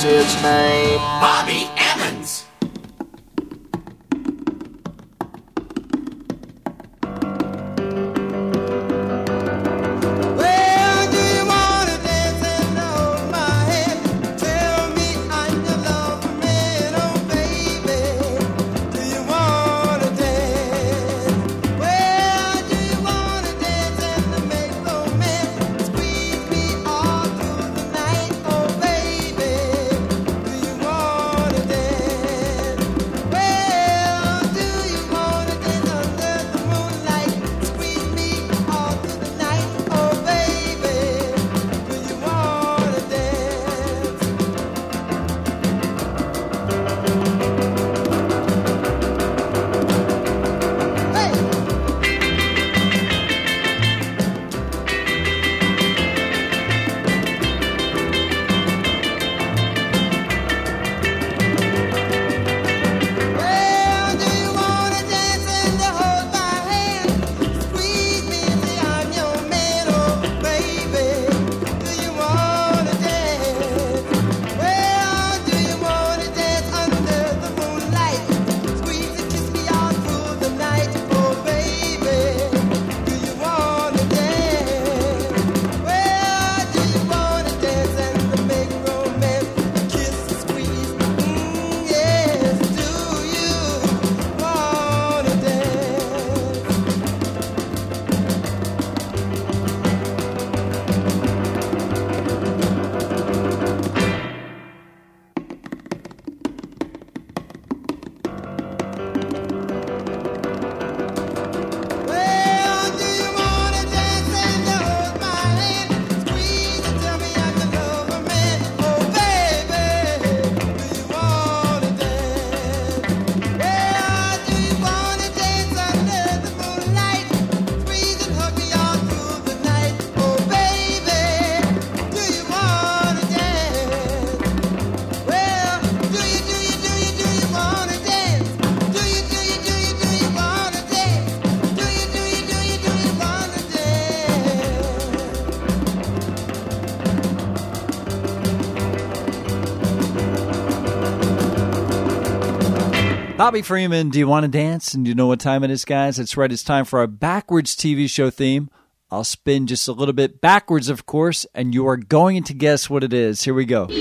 his name? Bobby Emmons. Bobby Freeman, do you want to dance? And do you know what time it is, guys? That's right, it's time for our backwards TV show theme. I'll spin just a little bit backwards, of course, and you are going to guess what it is. Here we go.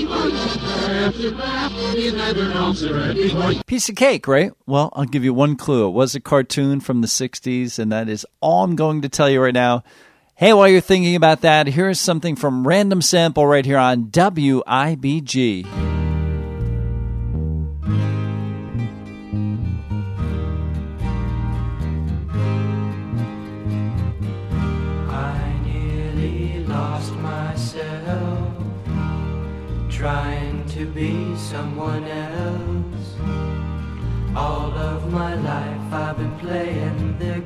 Piece of cake, right? Well, I'll give you one clue. It was a cartoon from the 60s, and that is all I'm going to tell you right now. Hey, while you're thinking about that, here's something from Random Sample right here on WIBG. Trying to be someone else. All of my life I've been playing the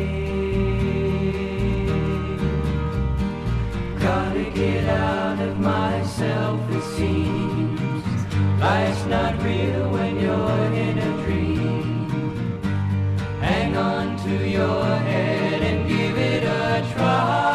game. Gotta get out of myself, it seems. Life's not real when you're in a dream. Hang on to your head and give it a try.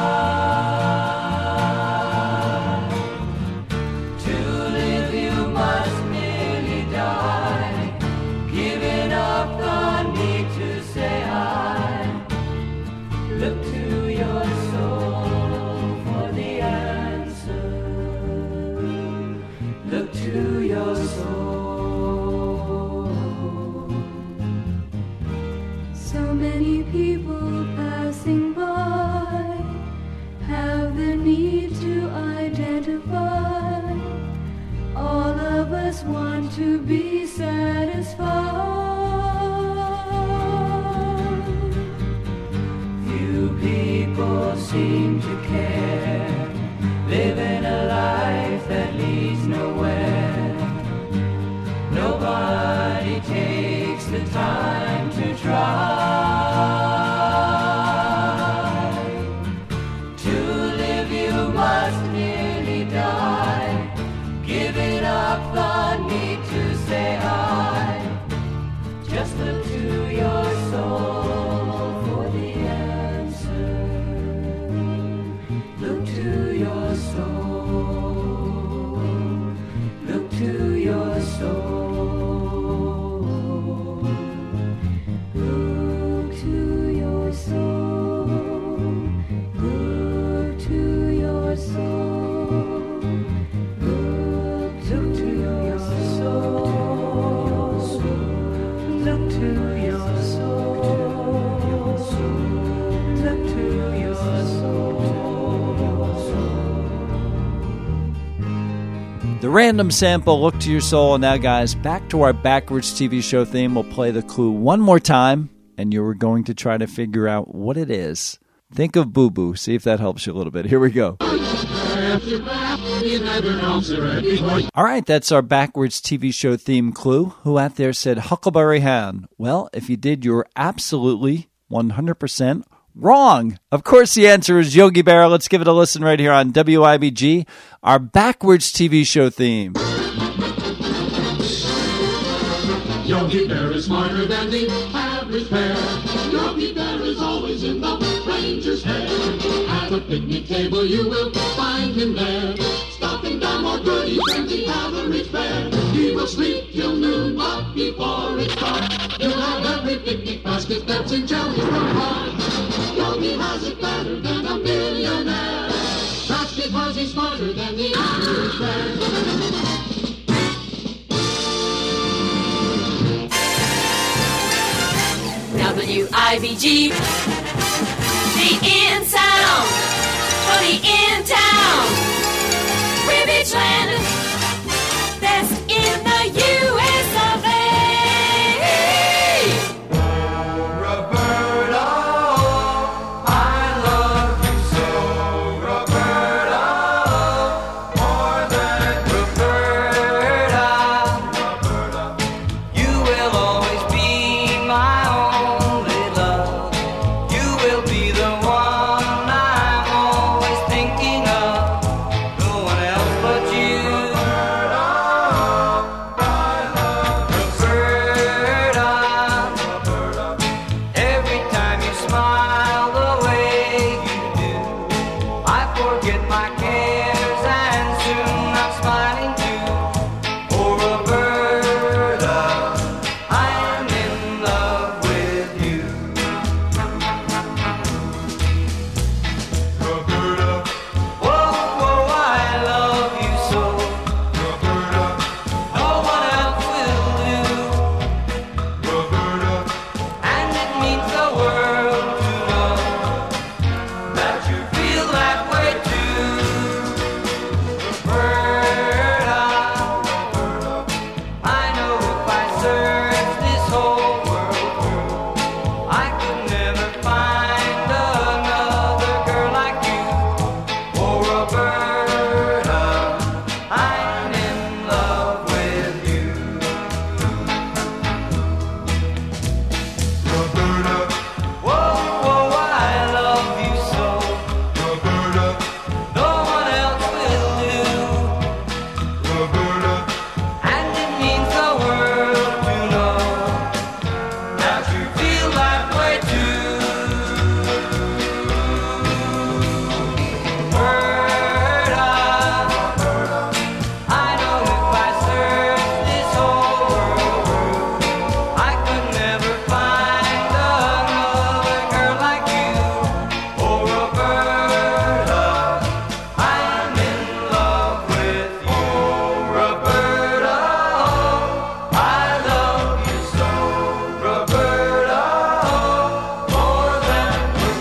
Want to be satisfied. Few people seem to care, living a life that leads nowhere. Nobody takes the time to try. To live you must nearly die, giving up the need to say I. Just look to your soul for the answer. look to your soul. The random sample, Look to Your Soul. And now, guys, back to our backwards TV show theme. We'll play the clue one more time, and you're going to try to figure out what it is. Think of Boo Boo. See if that helps you a little bit. Here we go. All right, that's our backwards TV show theme clue. Who out there said Huckleberry Hound? Well, if you did, you're absolutely 100% wrong. Of course, the answer is Yogi Berra. Let's give it a listen right here on WIBG, our backwards TV show theme. Yogi Bear is smarter than the average bear. Yogi Bear is always in the ranger's hair. At a picnic table you will find him there, stuffing down more goodies than the average bear. He will sleep till noon, but before it's dark, you'll have every picnic basket that's in jelly from heart. Yogi has it better than a millionaire. That's because he's smarter than the average bear. WIBG, the in sound, for the in town, we're Beachland, best in the US of A. Roberta, I love you so, Roberta, more than Roberta, you will always be my only love, you will be the one I'm always thinking of, no one else but you. Roberta, every time you smile the way you do, I forget my cares and soon I'm smiling too. Oh, Roberta, I'm in love with you. Roberta, whoa, whoa, I love you so. Roberta, no one else will do. Roberta, and it means the world to know that you feel that way too. Roberta, I know if I search this whole world through, I could never find another girl like you. Oh, Roberta, I'm in love with you. Roberta, whoa, whoa, I love you so. Roberta, no one else will do. Roberta, and it means the world to know that you feel that way too. Roberta, I know if I search this whole world through, I could never find another girl like you. Oh, Roberta, I'm in love with you. Roberta, I love you so. Roberta, more than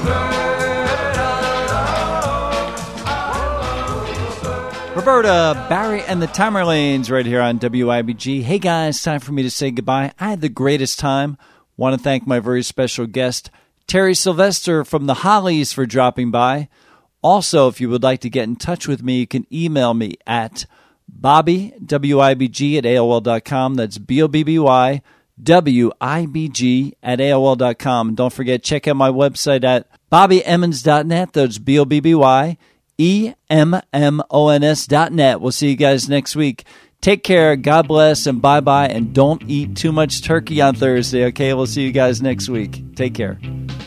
Roberta, Barry, and the Tamerlanes right here on WIBG. Hey guys, time for me to say goodbye. I had the greatest time. Want to thank my very special guest, Terry Sylvester from the Hollies, for dropping by. Also, if you would like to get in touch with me, you can email me at Bobby, WIBG at AOL.com. That's BOBBY, WIBG at AOL.com. And don't forget, check out my website at BobbyEmmons.net. That's BOBBY, EMMONS.net. We'll see you guys next week. Take care, God bless, and bye-bye, and don't eat too much turkey on Thursday, okay? We'll see you guys next week. Take care.